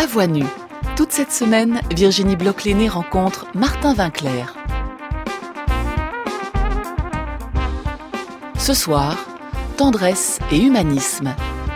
voix nue. Toute cette semaine, Virginie Bloch-Lenné rencontre Martin Winkler. Ce soir, tendresse et humanisme.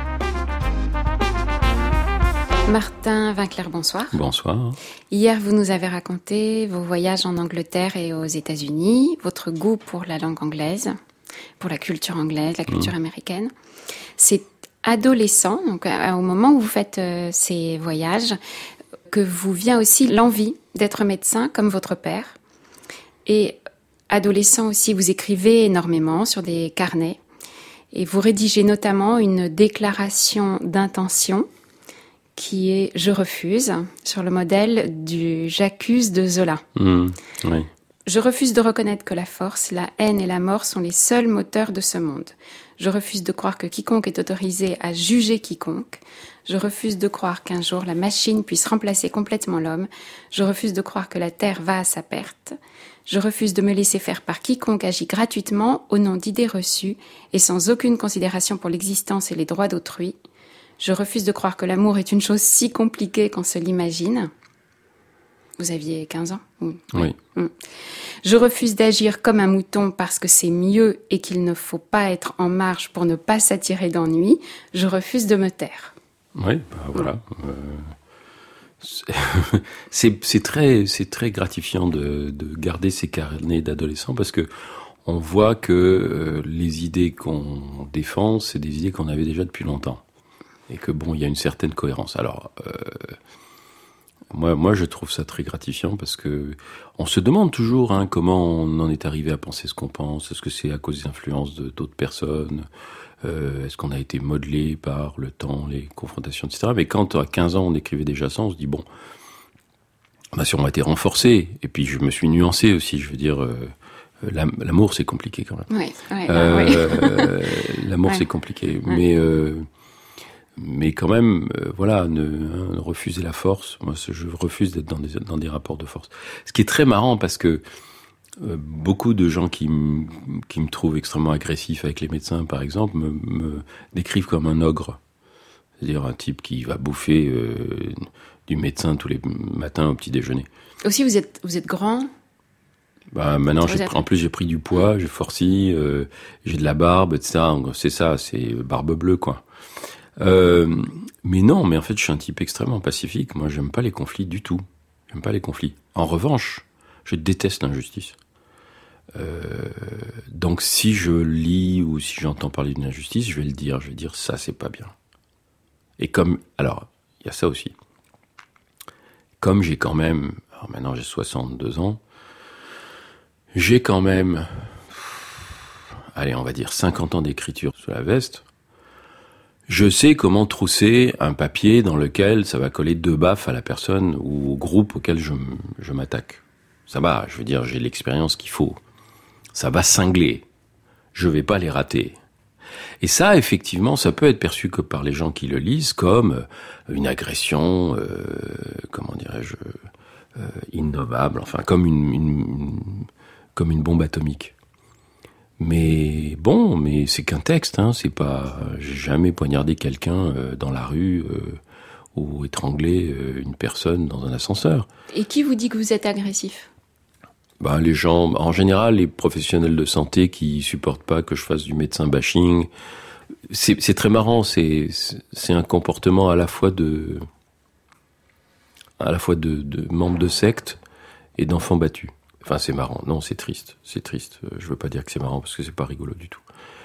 Martin Winkler, bonsoir. Bonsoir. Hier, vous nous avez raconté vos voyages en Angleterre et aux États-Unis, votre goût pour la langue anglaise, pour la culture anglaise, la culture américaine. C'est adolescent, donc au moment où vous faites ces voyages, que vous vient aussi l'envie d'être médecin comme votre père. Et adolescent aussi, vous écrivez énormément sur des carnets et vous rédigez notamment une déclaration d'intention qui est « Je refuse », sur le modèle du « J'accuse » de Zola. Oui. Je refuse de reconnaître que la force, la haine et la mort sont les seuls moteurs de ce monde. Je refuse de croire que quiconque est autorisé à juger quiconque. Je refuse de croire qu'un jour la machine puisse remplacer complètement l'homme. Je refuse de croire que la terre va à sa perte. Je refuse de me laisser faire par quiconque agit gratuitement au nom d'idées reçues et sans aucune considération pour l'existence et les droits d'autrui. Je refuse de croire que l'amour est une chose si compliquée qu'on se l'imagine. Vous aviez 15 ans ? Oui. Je refuse d'agir comme un mouton parce que c'est mieux et qu'il ne faut pas être en marche pour ne pas s'attirer d'ennui. Je refuse de me taire. Oui, voilà. C'est très gratifiant de garder ces carnets d'adolescents parce que on voit que les idées qu'on défend, c'est des idées qu'on avait déjà depuis longtemps. Et que il y a une certaine cohérence. Alors, moi, je trouve ça très gratifiant parce que on se demande toujours comment on en est arrivé à penser ce qu'on pense. Est-ce que c'est à cause des influences d'autres personnes ? Est-ce qu'on a été modelé par le temps, les confrontations, etc. Mais quand à 15 ans, on écrivait déjà ça, on se dit si on a été renforcé. Et puis, je me suis nuancé aussi. Je veux dire, l'amour, c'est compliqué quand même. L'amour, c'est compliqué. Mais quand même, ne refuser la force. Moi, je refuse d'être dans des rapports de force. Ce qui est très marrant parce que beaucoup de gens qui me trouvent extrêmement agressif avec les médecins, par exemple, me décrivent comme un ogre. C'est-à-dire un type qui va bouffer du médecin tous les matins au petit déjeuner. Aussi, vous êtes grand ? Maintenant, en plus, j'ai pris du poids, j'ai forci, j'ai de la barbe, etc. C'est ça, c'est barbe bleue, quoi. Mais en fait, je suis un type extrêmement pacifique. Moi, j'aime pas les conflits du tout. J'aime pas les conflits. En revanche, je déteste l'injustice. Donc, si je lis ou si j'entends parler d'une injustice, je vais le dire. Je vais dire, ça, c'est pas bien. Et alors, il y a ça aussi. Comme j'ai quand même, maintenant j'ai 62 ans, j'ai quand même, on va dire 50 ans d'écriture sous la veste. Je sais comment trousser un papier dans lequel ça va coller 2 baffes à la personne ou au groupe auquel je m'attaque. Ça va, je veux dire, j'ai l'expérience qu'il faut. Ça va cingler. Je vais pas les rater. Et ça, effectivement, ça peut être perçu que par les gens qui le lisent comme une agression, innovable, enfin, comme une bombe atomique. Mais c'est qu'un texte, c'est pas. J'ai jamais poignardé quelqu'un dans la rue ou étranglé une personne dans un ascenseur. Et qui vous dit que vous êtes agressif ? Les gens, en général, les professionnels de santé qui supportent pas que je fasse du médecin bashing. C'est très marrant, c'est un comportement à la fois de membres de secte et d'enfants battus. Enfin, c'est marrant. Non, c'est triste. C'est triste. Je veux pas dire que c'est marrant parce que c'est pas rigolo du tout.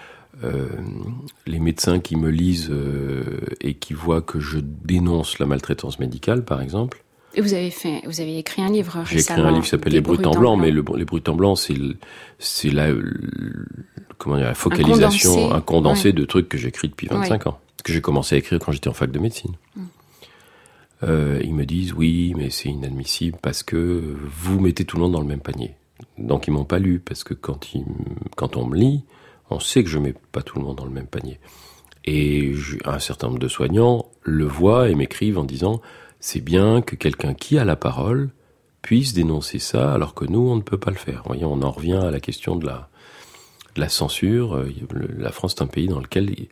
Les médecins qui me lisent et qui voient que je dénonce la maltraitance médicale, par exemple. Et vous avez écrit un livre récemment. J'ai écrit un livre qui s'appelle Les Brutes en blanc, mais les Brutes en blanc, c'est la focalisation, un condensé de trucs que j'écris depuis 25 ans. Que j'ai commencé à écrire quand j'étais en fac de médecine. Ils me disent oui, mais c'est inadmissible parce que vous mettez tout le monde dans le même panier. Donc ils m'ont pas lu parce que quand on me lit, on sait que je mets pas tout le monde dans le même panier. Et un certain nombre de soignants le voient et m'écrivent en disant c'est bien que quelqu'un qui a la parole puisse dénoncer ça alors que nous on ne peut pas le faire. Vous voyez, on en revient à la question de la censure. La France est un pays dans lequel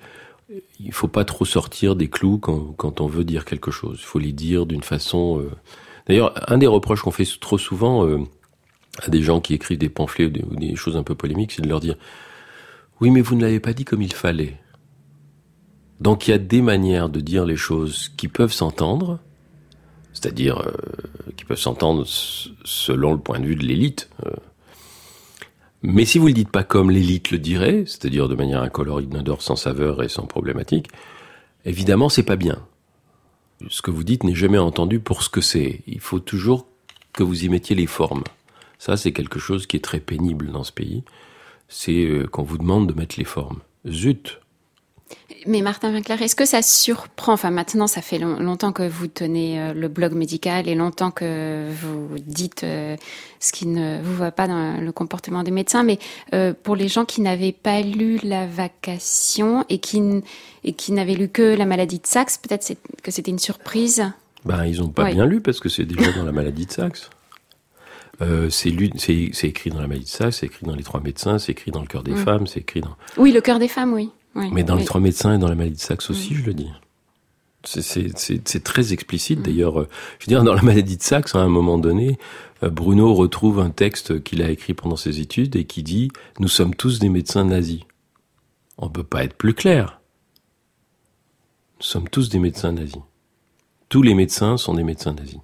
il faut pas trop sortir des clous quand on veut dire quelque chose. Il faut les dire d'une façon... D'ailleurs, un des reproches qu'on fait trop souvent à des gens qui écrivent des pamphlets ou des choses un peu polémiques, c'est de leur dire « Oui, mais vous ne l'avez pas dit comme il fallait ». Donc il y a des manières de dire les choses qui peuvent s'entendre, c'est-à-dire qui peuvent s'entendre selon le point de vue de l'élite. Mais si vous le dites pas comme l'élite le dirait, c'est-à-dire de manière incolore, inodore, sans saveur et sans problématique, évidemment c'est pas bien. Ce que vous dites n'est jamais entendu pour ce que c'est. Il faut toujours que vous y mettiez les formes. Ça, c'est quelque chose qui est très pénible dans ce pays. C'est qu'on vous demande de mettre les formes. Zut! Mais Martin Winkler, est-ce que ça surprend, enfin maintenant ça fait longtemps que vous tenez le blog médical et longtemps que vous dites ce qui ne vous va pas dans le comportement des médecins, mais pour les gens qui n'avaient pas lu La Vacation et qui n'avaient lu que La Maladie de Saxe, peut-être que c'était une surprise. Ils n'ont pas bien lu parce que c'est déjà dans La Maladie de Saxe. C'est écrit dans La Maladie de Saxe, c'est écrit dans Les Trois médecins, c'est écrit dans Le Cœur des femmes, c'est écrit dans... Oui, Le Cœur des femmes, oui. Oui, mais dans Les Trois médecins et dans La Maladie de Saxe aussi, je le dis. C'est très explicite. D'ailleurs, je veux dire, dans La Maladie de Saxe, à un moment donné, Bruno retrouve un texte qu'il a écrit pendant ses études et qui dit « Nous sommes tous des médecins nazis ». On peut pas être plus clair. Nous sommes tous des médecins nazis. Tous les médecins sont des médecins nazis.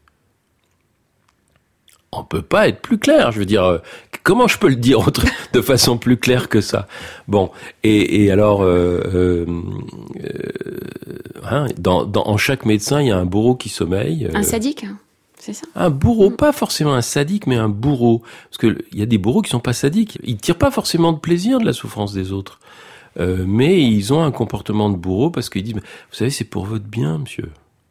On peut pas être plus clair. Je veux dire, comment je peux le dire de façon plus claire que ça? Bon, et alors, en chaque médecin, il y a un bourreau qui sommeille. Un sadique, c'est ça? Un bourreau, pas forcément un sadique, mais un bourreau. Parce que il y a des bourreaux qui sont pas sadiques. Ils tirent pas forcément de plaisir de la souffrance des autres. Mais ils ont un comportement de bourreau parce qu'ils disent, vous savez, c'est pour votre bien, monsieur.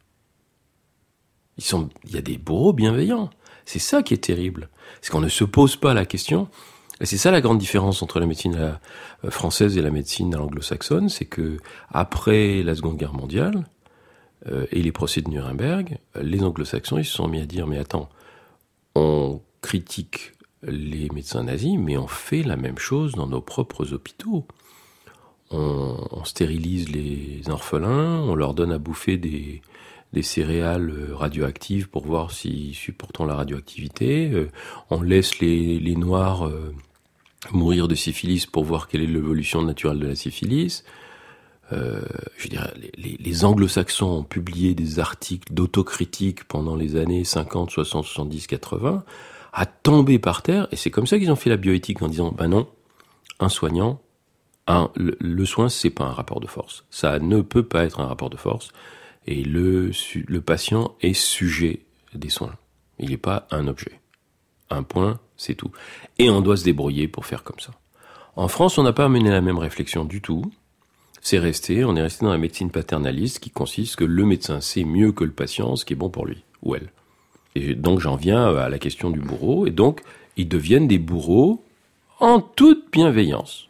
Il y a des bourreaux bienveillants. C'est ça qui est terrible. C'est qu'on ne se pose pas la question. Et c'est ça la grande différence entre la médecine française et la médecine anglo-saxonne, c'est que après la Seconde Guerre mondiale et les procès de Nuremberg, les anglo-saxons ils se sont mis à dire mais attends, on critique les médecins nazis, mais on fait la même chose dans nos propres hôpitaux. On stérilise les orphelins, on leur donne à bouffer des céréales radioactives pour voir s'ils supportent la radioactivité. On laisse les Noirs mourir de syphilis pour voir quelle est l'évolution naturelle de la syphilis. Je veux dire, les anglo-saxons ont publié des articles d'autocritique pendant les années 50, 60, 70, 80, à tomber par terre, et c'est comme ça qu'ils ont fait la bioéthique en disant, non, un soignant, le soin, c'est pas un rapport de force. Ça ne peut pas être un rapport de force. Et le patient est sujet des soins. Il n'est pas un objet. Un point, c'est tout. Et on doit se débrouiller pour faire comme ça. En France, on n'a pas mené la même réflexion du tout. On est resté dans la médecine paternaliste qui consiste que le médecin sait mieux que le patient ce qui est bon pour lui ou elle. Et donc j'en viens à la question du bourreau. Et donc, ils deviennent des bourreaux en toute bienveillance.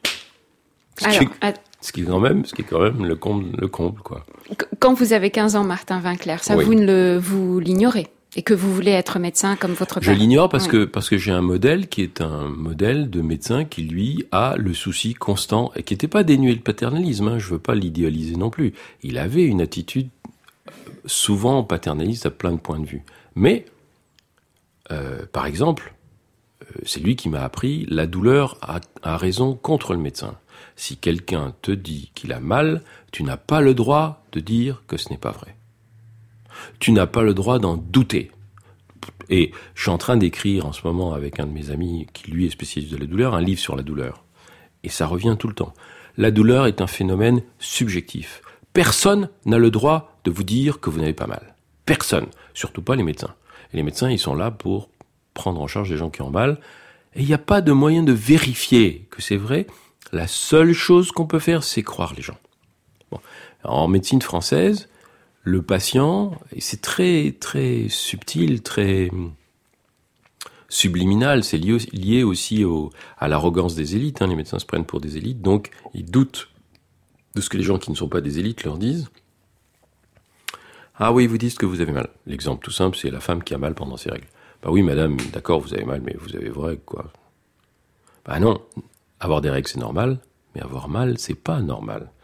Ce qui est quand même le comble, quoi. Quand vous avez 15 ans, Martin Winkler, ça, oui. Vous l'ignorez. Et que vous voulez être médecin comme votre père. Je l'ignore parce que j'ai un modèle qui est un modèle de médecin qui, lui, a le souci constant et qui n'était pas dénué de paternalisme, je veux pas l'idéaliser non plus. Il avait une attitude souvent paternaliste à plein de points de vue. Mais, par exemple, c'est lui qui m'a appris la douleur a raison contre le médecin. Si quelqu'un te dit qu'il a mal, tu n'as pas le droit de dire que ce n'est pas vrai. Tu n'as pas le droit d'en douter. Et je suis en train d'écrire en ce moment avec un de mes amis qui lui est spécialiste de la douleur, un livre sur la douleur. Et ça revient tout le temps. La douleur est un phénomène subjectif. Personne n'a le droit de vous dire que vous n'avez pas mal. Personne. Surtout pas les médecins. Et les médecins, ils sont là pour prendre en charge les gens qui ont mal. Et il n'y a pas de moyen de vérifier que c'est vrai. La seule chose qu'on peut faire, c'est croire les gens. Bon. En médecine française, le patient, et c'est très très subtil, très subliminal, c'est lié aussi à l'arrogance des élites. Les médecins se prennent pour des élites, donc ils doutent de ce que les gens qui ne sont pas des élites leur disent. Ah oui, vous dites que vous avez mal. L'exemple tout simple, c'est la femme qui a mal pendant ses règles. Bah oui, madame, d'accord, vous avez mal, mais vous avez vos règles, quoi. Bah non. Avoir des règles, c'est normal, mais avoir mal, c'est pas normal.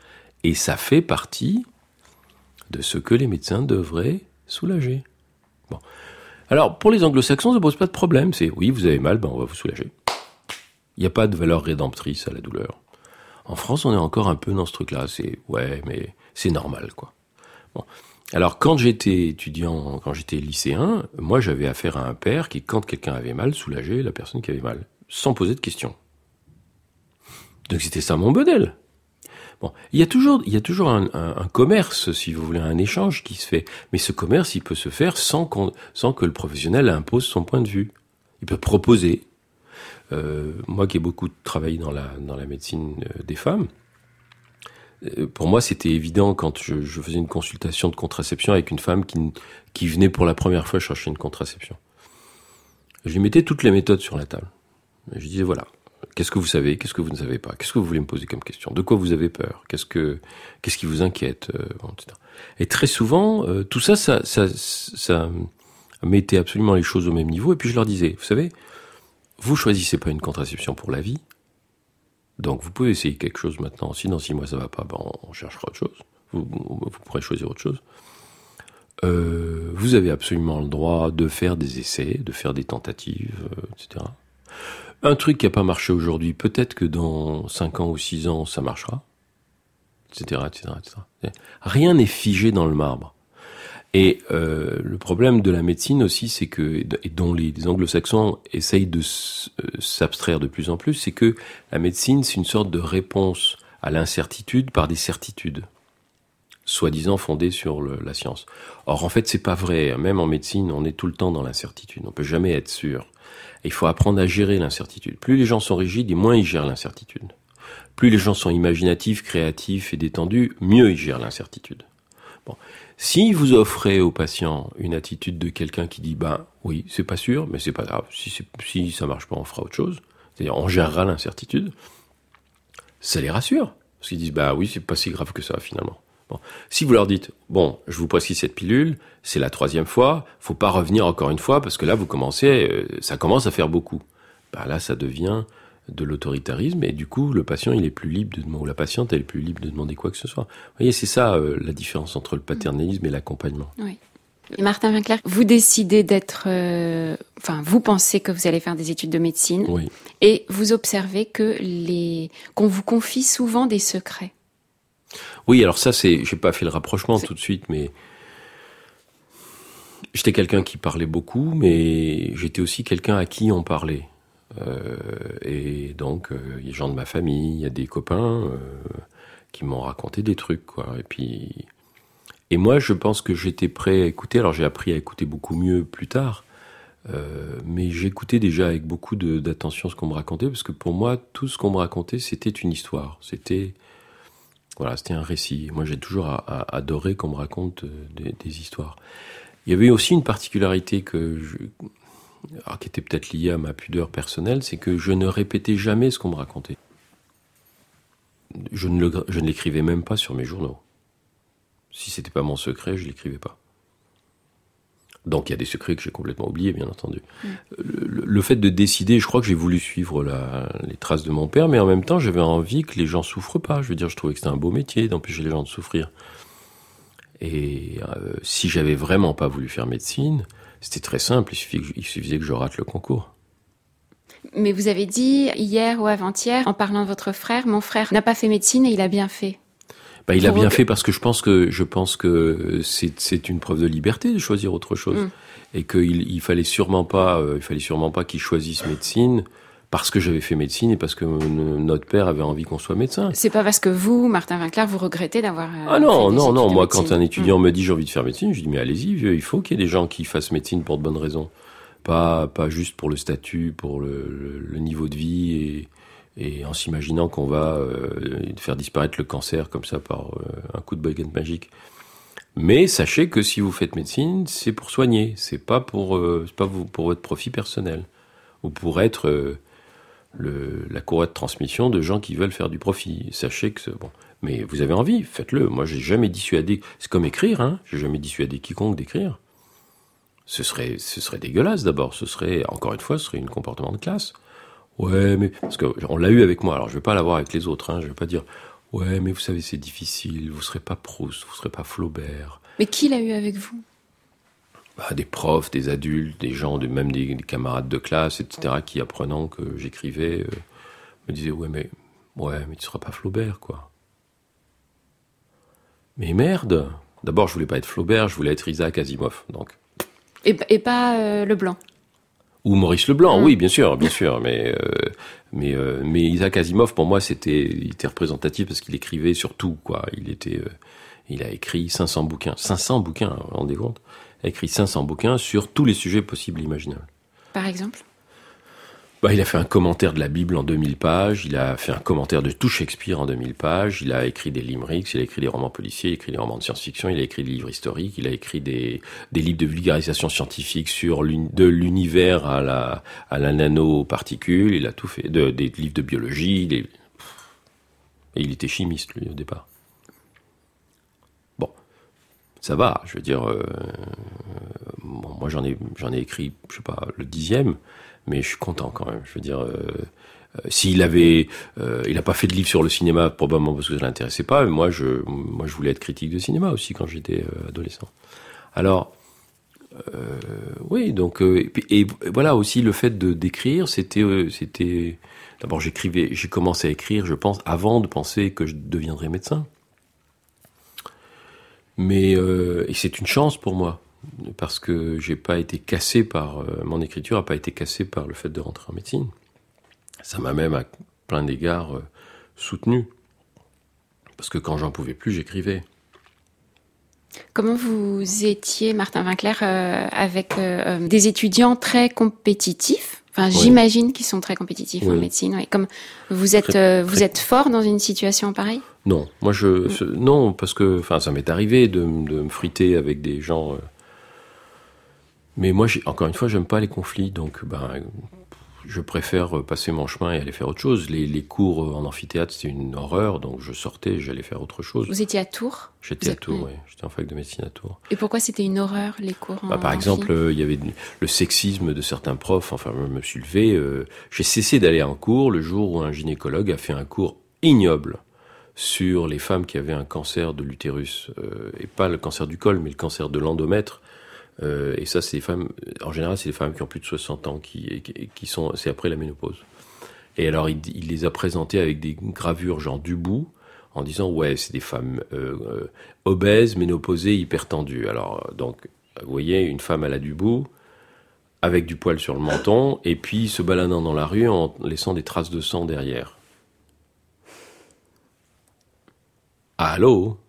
Et ça fait partie de ce que les médecins devraient soulager. Bon. Alors, pour les anglo-saxons, ça ne pose pas de problème. C'est, oui, vous avez mal, on va vous soulager. Il n'y a pas de valeur rédemptrice à la douleur. En France, on est encore un peu dans ce truc-là. C'est, ouais, mais c'est normal, quoi. Bon. Alors, quand j'étais étudiant, quand j'étais lycéen, moi, j'avais affaire à un père qui, quand quelqu'un avait mal, soulageait la personne qui avait mal, sans poser de questions. Donc, c'était ça mon modèle. Bon, il y a toujours un commerce, si vous voulez, un échange qui se fait. Mais ce commerce, il peut se faire sans que le professionnel impose son point de vue. Il peut proposer. Moi qui ai beaucoup travaillé dans la médecine des femmes, pour moi, c'était évident quand je faisais une consultation de contraception avec une femme qui venait pour la première fois chercher une contraception. Je lui mettais toutes les méthodes sur la table. Et je disais, voilà, qu'est-ce que vous savez, qu'est-ce que vous ne savez pas, qu'est-ce que vous voulez me poser comme question, de quoi vous avez peur, qu'est-ce qui vous inquiète, etc. Et très souvent, tout ça mettait absolument les choses au même niveau. Et puis je leur disais, vous savez, vous choisissez pas une contraception pour la vie. Donc, vous pouvez essayer quelque chose maintenant. Si dans 6 mois ça va pas, on cherchera autre chose. Vous pourrez choisir autre chose. Vous avez absolument le droit de faire des essais, de faire des tentatives, etc. Un truc qui a pas marché aujourd'hui, peut-être que dans 5 ans ou 6 ans, ça marchera, etc., etc., etc. Rien n'est figé dans le marbre. Et le problème de la médecine aussi, c'est que, et dont les anglo-saxons essayent de s'abstraire de plus en plus, c'est que la médecine, c'est une sorte de réponse à l'incertitude par des certitudes, soi-disant fondées sur la science. Or, en fait, c'est pas vrai. Même en médecine, on est tout le temps dans l'incertitude. On peut jamais être sûr. Et il faut apprendre à gérer l'incertitude. Plus les gens sont rigides, et moins ils gèrent l'incertitude. Plus les gens sont imaginatifs, créatifs et détendus, mieux ils gèrent l'incertitude. Bon. Si vous offrez au patient une attitude de quelqu'un qui dit, oui, c'est pas sûr, mais c'est pas grave, si ça marche pas, on fera autre chose. C'est-à-dire, on gérera l'incertitude. Ça les rassure. Parce qu'ils disent, oui, c'est pas si grave que ça, finalement. Bon. Si vous leur dites, je vous prescris cette pilule, c'est la 3e fois, faut pas revenir encore une fois, parce que là, ça commence à faire beaucoup. Là, ça devient de l'autoritarisme, et du coup, le patient, il est plus libre de demander, ou la patiente, elle est plus libre de demander quoi que ce soit. Vous voyez, c'est ça, la différence entre le paternalisme et l'accompagnement. Oui. Et Martin Winkler, vous décidez vous pensez que vous allez faire des études de médecine, oui. Et vous observez qu'on vous confie souvent des secrets. Oui, alors ça, j'ai pas fait le rapprochement tout de suite, mais j'étais quelqu'un qui parlait beaucoup, mais j'étais aussi quelqu'un à qui on parlait. Et donc, il y a des gens de ma famille, il y a des copains qui m'ont raconté des trucs, quoi. Et moi, je pense que j'étais prêt à écouter. Alors, j'ai appris à écouter beaucoup mieux plus tard, mais j'écoutais déjà avec beaucoup d'attention ce qu'on me racontait, parce que pour moi, tout ce qu'on me racontait, c'était une histoire. C'était un récit. Moi, j'ai toujours adoré qu'on me raconte des histoires. Il y avait aussi une particularité qui était peut-être liée à ma pudeur personnelle, c'est que je ne répétais jamais ce qu'on me racontait. Je ne l'écrivais même pas sur mes journaux. Si c'était pas mon secret, je l'écrivais pas. Donc il y a des secrets que j'ai complètement oubliés, bien entendu. Le fait de décider, je crois que j'ai voulu suivre les traces de mon père, mais en même temps, j'avais envie que les gens souffrent pas. Je veux dire, je trouvais que c'était un beau métier d'empêcher les gens de souffrir. Et si j'avais vraiment pas voulu faire médecine, c'était très simple, il suffisait que je rate le concours. Mais vous avez dit hier ou avant-hier, en parlant de votre frère, mon frère n'a pas fait médecine et il a bien fait. Il a bien fait parce que je pense que c'est une preuve de liberté de choisir autre chose. Et qu'il fallait sûrement pas qu'il choisisse médecine parce que j'avais fait médecine et parce que notre père avait envie qu'on soit médecin. C'est pas parce que vous, Martin Winkler, vous regrettez d'avoir non. Moi, quand un étudiant me dit j'ai envie de faire médecine, je dis mais allez-y, vieux, il faut qu'il y ait des gens qui fassent médecine pour de bonnes raisons. Pas juste pour le statut, pour le niveau de vie et en s'imaginant qu'on va faire disparaître le cancer comme ça par un coup de baguette magique. Mais sachez que si vous faites médecine, c'est pour soigner, c'est pas pour votre profit personnel ou pour être la courroie de transmission de gens qui veulent faire du profit. Sachez que mais vous avez envie, faites-le. Moi, j'ai jamais dissuadé. C'est comme écrire, hein. J'ai jamais dissuadé quiconque d'écrire. Ce serait dégueulasse d'abord. Encore une fois, ce serait un comportement de classe. Ouais, mais parce que on l'a eu avec moi. Alors, je vais pas l'avoir avec les autres. Hein. Je vais pas dire Ouais, mais vous savez, c'est difficile. Vous serez pas Proust, vous serez pas Flaubert. Mais qui l'a eu avec vous? Des profs, des adultes, des gens, même des camarades de classe, etc., qui apprenant que j'écrivais, me disaient ouais, mais tu seras pas Flaubert, quoi. Mais merde. D'abord, je voulais pas être Flaubert, je voulais être Isaac Asimov, donc. Et pas Leblanc. Ou Maurice Leblanc, oui, bien sûr, mais Isaac Asimov, pour moi, il était représentatif parce qu'il écrivait sur tout, quoi. Il a écrit 500 bouquins, vous vous rendez compte? Il a écrit 500 bouquins sur tous les sujets possibles et imaginables. Par exemple? Il a fait un commentaire de la Bible en 2000 pages, il a fait un commentaire de tout Shakespeare en 2000 pages, il a écrit des limericks, il a écrit des romans policiers, il a écrit des romans de science-fiction, il a écrit des livres historiques, il a écrit des livres de vulgarisation scientifique de l'univers à la nanoparticule, il a tout fait, des livres de biologie, et il était chimiste, lui, au départ. Bon, ça va, je veux dire, moi j'en ai écrit, je sais pas, le 10e, mais je suis content quand même. Je veux dire, s'il avait, il a pas fait de livre sur le cinéma, probablement parce que ça l'intéressait pas. Mais moi, je voulais être critique de cinéma aussi quand j'étais adolescent. Alors, oui, donc, et voilà aussi le fait d'écrire, c'était. D'abord, j'ai commencé à écrire, je pense, avant de penser que je deviendrais médecin. Mais et c'est une chance pour moi. Parce que j'ai pas été cassé par mon écriture a pas été cassée par le fait de rentrer en médecine. Ça m'a même à plein d'égards soutenu. Parce que quand j'en pouvais plus, j'écrivais. Comment vous étiez, Martin Winkler, avec des étudiants très compétitifs? Enfin, oui. J'imagine qu'ils sont très compétitifs en médecine. Oui. Comme vous êtes fort dans une situation pareille? Non, moi non, parce que ça m'est arrivé de me friter avec des gens. Mais moi, encore une fois, j'aime pas les conflits, donc je préfère passer mon chemin et aller faire autre chose. Les cours en amphithéâtre, c'était une horreur, donc je sortais, j'allais faire autre chose. Vous étiez à Tours? J'étais à Tours, oui. J'étais en fac de médecine à Tours. Et pourquoi c'était une horreur, les cours en Par exemple, il y avait le sexisme de certains profs. Enfin, je me suis levé. J'ai cessé d'aller en cours le jour où un gynécologue a fait un cours ignoble sur les femmes qui avaient un cancer de l'utérus, et pas le cancer du col, mais le cancer de l'endomètre. Et ça, c'est les femmes, en général, c'est les femmes qui ont plus de 60 ans, c'est après la ménopause. Et alors, il les a présentées avec des gravures genre Dubout, en disant, ouais, c'est des femmes obèses, ménopausées, hypertendues. Alors, donc, vous voyez, une femme à la Dubout, avec du poil sur le menton, et puis se baladant dans la rue en laissant des traces de sang derrière. Allô ?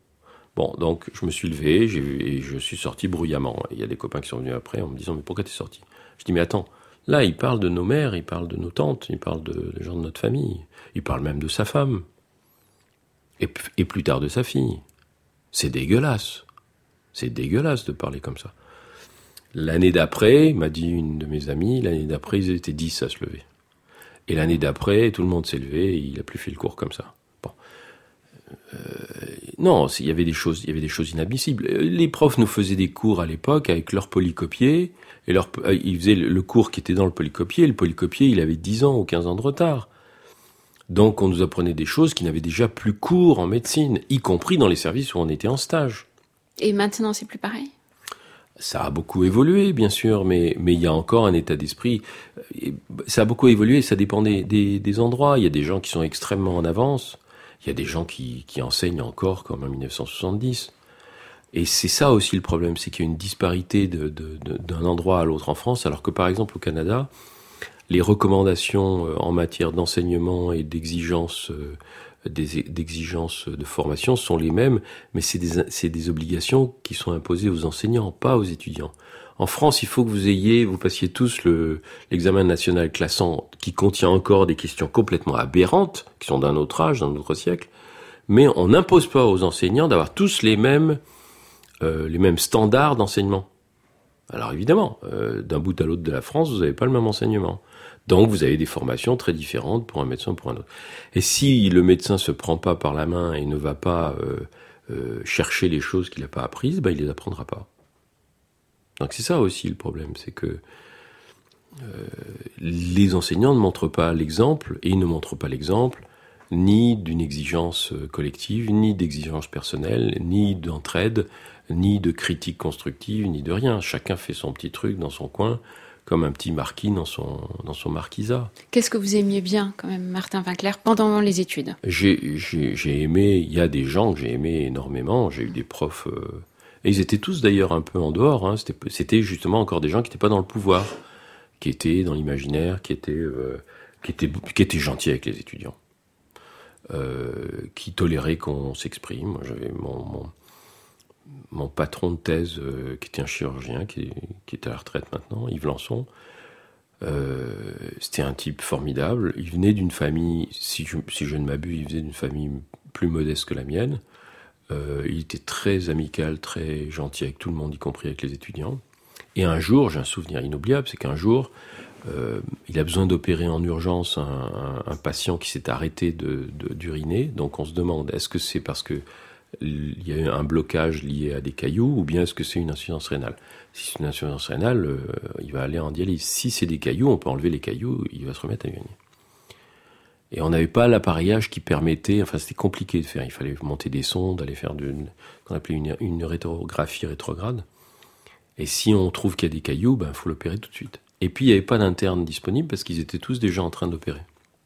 Bon, donc je me suis levé et je suis sorti bruyamment. Il y a des copains qui sont venus après en me disant « Mais pourquoi t'es sorti ?» Je dis « Mais attends, là, il parle de nos mères, il parle de nos tantes, il parle des gens de notre famille, il parle même de sa femme. Et plus tard de sa fille. C'est dégueulasse. C'est dégueulasse de parler comme ça. » L'année d'après, m'a dit une de mes amies, l'année d'après, ils étaient 10 à se lever. Et l'année d'après, tout le monde s'est levé et il n'a plus fait le cours comme ça. Bon. Non, il y avait des choses inadmissibles. Les profs nous faisaient des cours à l'époque avec leur polycopier, et ils faisaient le cours qui était dans le polycopier. Le polycopier, il avait 10 ans ou 15 ans de retard. Donc on nous apprenait des choses qui n'avaient déjà plus cours en médecine, y compris dans les services où on était en stage. Et maintenant, c'est plus pareil? Ça a beaucoup évolué, bien sûr, mais il y a encore un état d'esprit. Ça a beaucoup évolué, ça dépend des endroits. Il y a des gens qui sont extrêmement en avance. Il y a des gens qui enseignent encore comme en 1970. Et c'est ça aussi le problème, c'est qu'il y a une disparité d'un endroit à l'autre en France, alors que par exemple au Canada, les recommandations en matière d'enseignement et d'exigence de formation sont les mêmes, mais c'est des obligations qui sont imposées aux enseignants, pas aux étudiants. En France, il faut que vous passiez tous l'examen national classant qui contient encore des questions complètement aberrantes, qui sont d'un autre âge, d'un autre siècle, mais on n'impose pas aux enseignants d'avoir tous les mêmes standards d'enseignement. Alors évidemment, d'un bout à l'autre de la France, vous n'avez pas le même enseignement. Donc vous avez des formations très différentes pour un médecin ou pour un autre. Et si le médecin se prend pas par la main et ne va pas chercher les choses qu'il n'a pas apprises, il les apprendra pas. Donc c'est ça aussi le problème, c'est que les enseignants ne montrent pas l'exemple, et ils ne montrent pas l'exemple ni d'une exigence collective, ni d'exigence personnelle, ni d'entraide, ni de critique constructive, ni de rien. Chacun fait son petit truc dans son coin, comme un petit marquis dans son marquisat. Qu'est-ce que vous aimiez bien, quand même, Martin Winkler, pendant les études ? J'ai aimé, il y a des gens que j'ai aimé énormément, j'ai eu des profs, et ils étaient tous d'ailleurs un peu en dehors, hein. C'était justement encore des gens qui n'étaient pas dans le pouvoir, qui étaient dans l'imaginaire, qui étaient gentils avec les étudiants, qui toléraient qu'on s'exprime. Moi, j'avais mon patron de thèse, qui était un chirurgien, qui est à la retraite maintenant, Yves Lançon. C'était un type formidable. Il venait d'une famille, si je ne m'abuse, il venait d'une famille plus modeste que la mienne. Il était très amical, très gentil avec tout le monde, y compris avec les étudiants. Et un jour, j'ai un souvenir inoubliable, c'est qu'un jour, il a besoin d'opérer en urgence un patient qui s'est arrêté d'uriner. Donc on se demande, est-ce que c'est parce que il y a eu un blocage lié à des cailloux, ou bien est-ce que c'est une insuffisance rénale ? Si c'est une insuffisance rénale, il va aller en dialyse. Si c'est des cailloux, on peut enlever les cailloux, il va se remettre à uriner. Et on n'avait pas l'appareillage qui permettait, enfin c'était compliqué de faire, il fallait monter des sondes, aller faire qu'on appelait une rétrographie rétrograde. Et si on trouve qu'il y a des cailloux, il faut l'opérer tout de suite. Et puis il n'y avait pas d'interne disponible parce qu'ils étaient tous déjà en train d'opérer.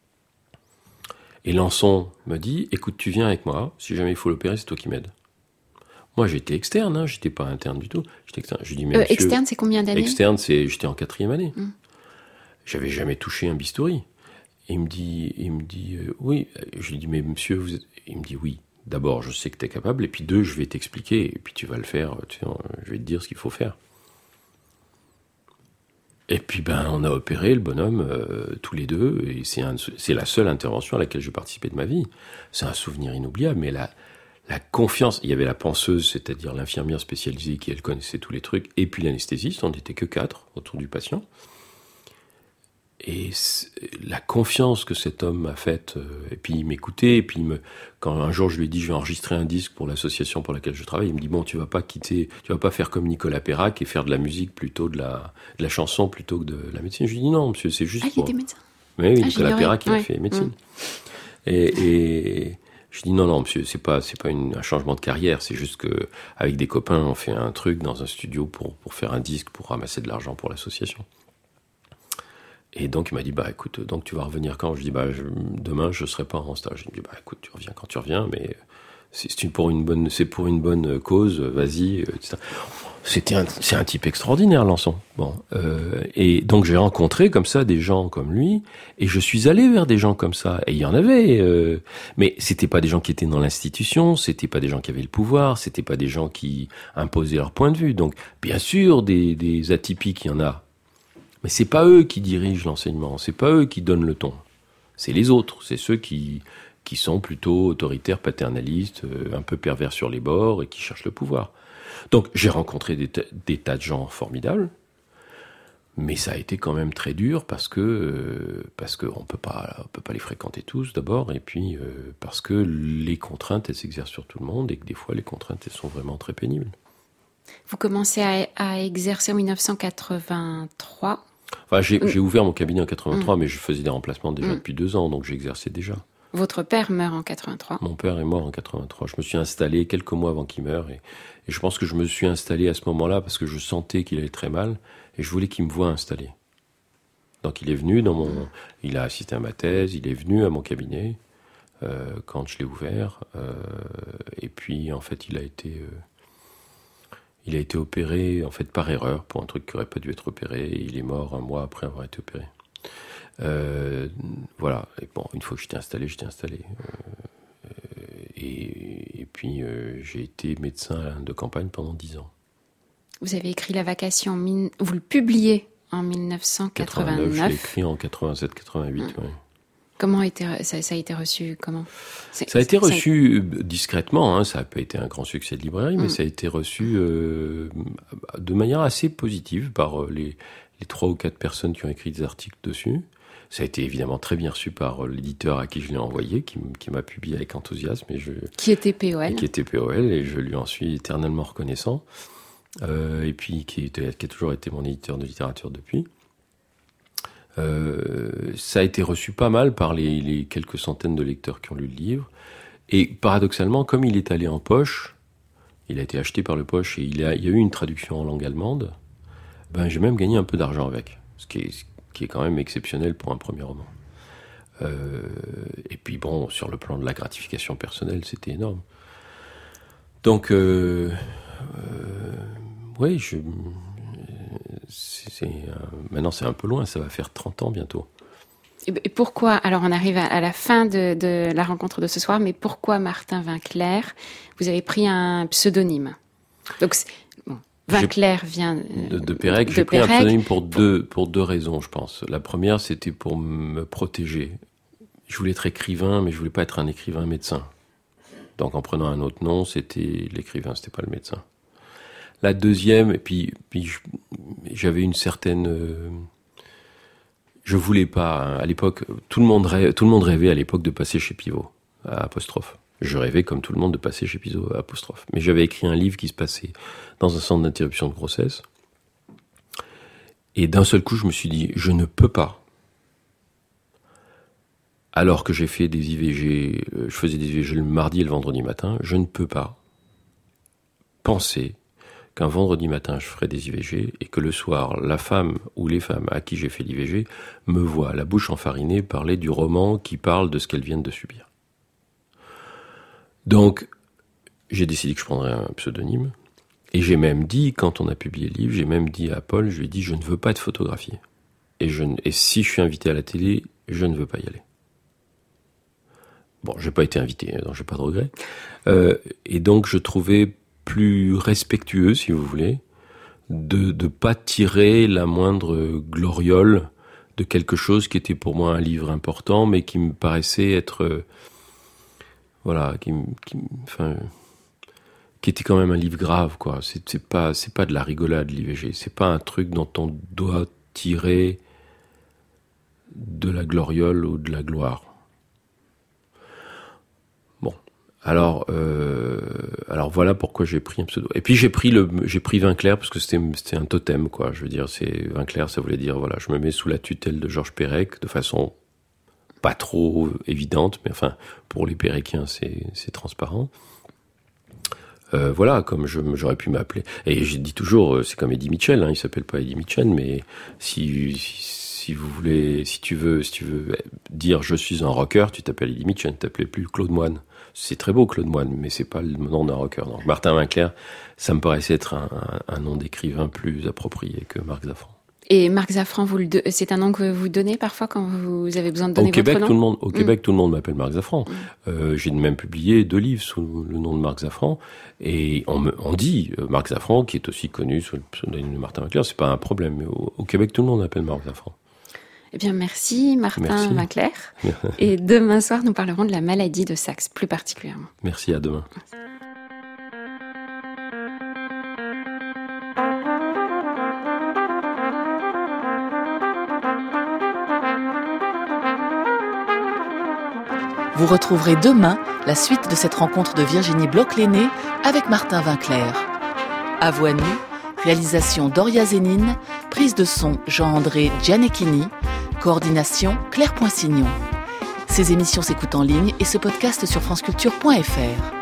Et Lançon me dit, écoute, tu viens avec moi, si jamais il faut l'opérer, c'est toi qui m'aides. Moi, j'étais externe, hein, j'étais pas interne du tout. J'étais externe. Je dis, mais monsieur, externe, c'est combien d'années ? Externe, j'étais en 4e année. J'avais jamais touché un bistouri. Et il me dit, oui. Je lui dis, mais monsieur, il me dit, oui. D'abord, je sais que tu es capable, et puis 2, je vais t'expliquer, et puis tu vas le faire, je vais te dire ce qu'il faut faire. Et puis on a opéré le bonhomme tous les deux, et c'est la seule intervention à laquelle j'ai participé de ma vie. C'est un souvenir inoubliable, mais la confiance, il y avait la penseuse, c'est-à-dire l'infirmière spécialisée qui elle connaissait tous les trucs, et puis l'anesthésiste, on n'était que 4 autour du patient. Et la confiance que cet homme m'a faite, et puis il m'écoutait, et puis quand un jour je lui ai dit je vais enregistrer un disque pour l'association pour laquelle je travaille, il me dit bon, tu vas pas faire comme Nicolas Perrac et faire de la musique plutôt de la chanson plutôt que de la médecine. Je lui ai dit non monsieur, c'est juste il était médecin. Oui, Nicolas Perrac il a fait médecine. Et je dis non monsieur, c'est pas un changement de carrière, c'est juste que avec des copains on fait un truc dans un studio pour faire un disque, pour ramasser de l'argent pour l'association. Et donc il m'a dit écoute, donc tu vas revenir quand ? Je dis demain je serai pas en stage. Il me dit écoute, tu reviens quand tu reviens, mais c'est pour une bonne cause, vas-y, etc. C'est un type extraordinaire, Lançon. Bon, et donc j'ai rencontré comme ça des gens comme lui, et je suis allé vers des gens comme ça, et il y en avait, mais c'était pas des gens qui étaient dans l'institution, c'était pas des gens qui avaient le pouvoir, c'était pas des gens qui imposaient leur point de vue. Donc bien sûr des atypiques, il y en a. Mais c'est pas eux qui dirigent l'enseignement, c'est pas eux qui donnent le ton. C'est les autres, c'est ceux qui sont plutôt autoritaires, paternalistes, un peu pervers sur les bords et qui cherchent le pouvoir. Donc j'ai rencontré des tas de gens formidables, mais ça a été quand même très dur parce que on peut pas les fréquenter tous d'abord, et puis parce que les contraintes elles s'exercent sur tout le monde et que des fois les contraintes elles sont vraiment très pénibles. Vous commencez à exercer en 1983. Enfin, j'ai ouvert mon cabinet en 83, mais je faisais des remplacements déjà depuis 2 ans, donc j'exerçais déjà. Votre père meurt en 83. Mon père est mort en 83. Je me suis installé quelques mois avant qu'il meure, et je pense que je me suis installé à ce moment-là parce que je sentais qu'il allait très mal, et je voulais qu'il me voie installé. Donc il est venu il a assisté à ma thèse, il est venu à mon cabinet quand je l'ai ouvert, et puis en fait il a été opéré en fait par erreur pour un truc qui aurait pas dû être opéré, et il est mort 1 mois après avoir été opéré. Voilà. Et bon, une fois que j'étais installé. Et puis j'ai été médecin de campagne pendant 10 ans. Vous avez écrit La Vacation, vous le publiez en 1989. Je l'ai écrit en 87-88, oui. Comment ça a été reçu ? Ça a été reçu discrètement, hein, ça n'a pas été un grand succès de librairie, mais ça a été reçu de manière assez positive par les 3 ou 4 personnes qui ont écrit des articles dessus. Ça a été évidemment très bien reçu par l'éditeur à qui je l'ai envoyé, qui m'a publié avec enthousiasme. Qui était POL. Qui était POL, et je lui en suis éternellement reconnaissant. Et puis qui a toujours été mon éditeur de littérature depuis. Ça a été reçu pas mal par les quelques centaines de lecteurs qui ont lu le livre. Et paradoxalement, comme il est allé en poche, il a été acheté par le poche et il y a eu une traduction en langue allemande, j'ai même gagné un peu d'argent avec, ce qui est quand même exceptionnel pour un premier roman. Et puis bon, sur le plan de la gratification personnelle, c'était énorme. Donc, oui, maintenant c'est un peu loin, ça va faire 30 ans bientôt. Et pourquoi, alors on arrive à la fin de la rencontre de ce soir, mais pourquoi Martin Winkler? Vous avez pris un pseudonyme. Donc, Winkler vient de Pérec. J'ai pris un pseudonyme pour deux raisons, je pense. La première, c'était pour me protéger. Je voulais être écrivain, mais je voulais pas être un écrivain médecin. Donc en prenant un autre nom, c'était l'écrivain, c'était pas le médecin. La deuxième, et puis j'avais une certaine... je voulais pas, à l'époque, tout le monde rêvait à l'époque de passer chez Pivot, à Apostrophe. Je rêvais, comme tout le monde, de passer chez Pivot, à Apostrophe. Mais j'avais écrit un livre qui se passait dans un centre d'interruption de grossesse. Et d'un seul coup, je me suis dit, je ne peux pas. Alors que j'ai fait des IVG, je faisais des IVG le mardi et le vendredi matin, je ne peux pas penser qu'un vendredi matin, je ferai des IVG et que le soir, la femme ou les femmes à qui j'ai fait l'IVG me voient la bouche enfarinée parler du roman qui parle de ce qu'elles viennent de subir. Donc, j'ai décidé que je prendrais un pseudonyme et j'ai même dit, quand on a publié le livre, j'ai même dit à Paul, je lui ai dit, je ne veux pas être photographié. Et si je suis invité à la télé, je ne veux pas y aller. Bon, j'ai pas été invité, donc j'ai pas de regret. Et donc, je trouvais plus respectueux, si vous voulez, de pas tirer la moindre gloriole de quelque chose qui était pour moi un livre important, mais qui me paraissait être, qui était quand même un livre grave, quoi. C'est pas de la rigolade, l'IVG. C'est pas un truc dont on doit tirer de la gloriole ou de la gloire. Alors voilà pourquoi j'ai pris un pseudo. Et puis j'ai pris Winkler parce que c'était un totem, quoi. Je veux dire, c'est Winkler, ça voulait dire, voilà, je me mets sous la tutelle de Georges Perec de façon pas trop évidente, mais enfin, pour les Péréquiens, c'est transparent. Voilà, comme j'aurais pu m'appeler. Et j'ai dit toujours, c'est comme Eddie Mitchell, hein, il s'appelle pas Eddie Mitchell, mais si vous voulez, si tu veux dire je suis un rocker, tu t'appelles Eddie Mitchell, tu t'appelles plus Claude Moine. C'est très beau, Claude Moine, mais c'est pas le nom d'un rocker. Donc, Martin Winkler, ça me paraissait être un nom d'écrivain plus approprié que Marc Zaffran. Et Marc Zaffran, c'est un nom que vous donnez parfois quand vous avez besoin de donner votre nom? Au Québec, tout le monde m'appelle Marc Zaffran. J'ai même publié 2 livres sous le nom de Marc Zaffran. Et on dit Marc Zaffran, qui est aussi connu sous le pseudonyme de Martin Winkler, c'est pas un problème. Mais au Québec, tout le monde m'appelle Marc Zaffran. Eh bien, merci Martin Winkler. Et demain soir, nous parlerons de la maladie de Saxe, plus particulièrement. Merci, à demain. Vous retrouverez demain la suite de cette rencontre de Virginie Bloch-Lenné avec Martin Winkler. À voix nue, réalisation Doria Zénine, prise de son Jean-André Gianecchini, coordination Claire Poinsignon. Ces émissions s'écoutent en ligne et se podcastent sur franceculture.fr.